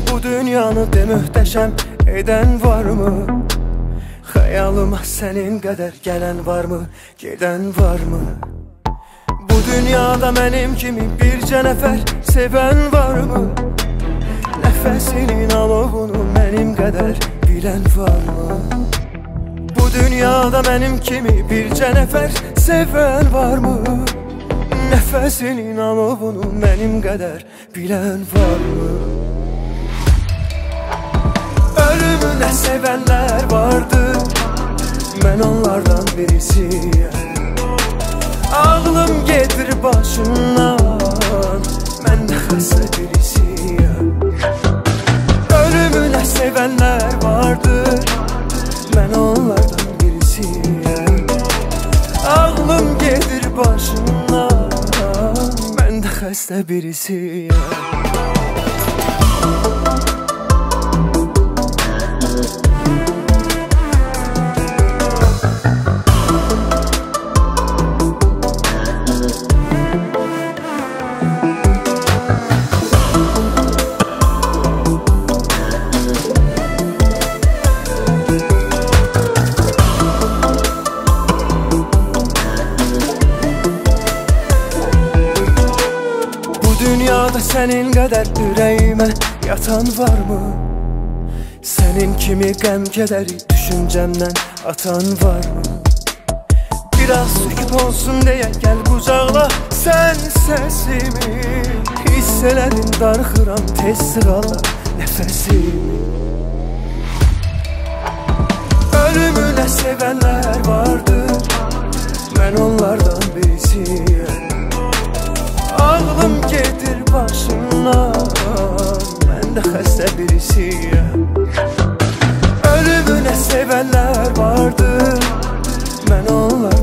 bu dünyanı de möhtəşəm edən varmı? Xəyalıma sənin qədər gələn varmı, gedən varmı? Bu dünyada mənim kimi bircə nəfər sevən varmı? Nəfəsinin alovunu mənim qədər bilən varmı? Bu dünyada mənim kimi bircə nəfər sevən varmı? Nəfəsinin alovunu mənim qədər bilən varmı? Ölümünə sevənlər vardır, mən onlardan birisiyəm. Ağlım gedir başımdan, mən də xəstə birisiyəm. Ölümünə sevənlər vardır, mən onlardan birisiyəm. Ağlım gedir başımdan, mən də xəstə birisiyəm. Dünyada sənin qədər ürəyimə yatan varmı? Sənin kimi qəm kədəri düşüncəmdən atan varmı? Biraz sükut olsun deyə gəl qucaqla sən səsimi. Hiss elədim darxıram tez sığala nəfəsimi. Ölümünə sevənlər vardır, mən onlardan birisiyəm. Ağlım gedir başımdan, mən də xəstə birisiyəm. Ölümünə sevənlər vardır, mən onlar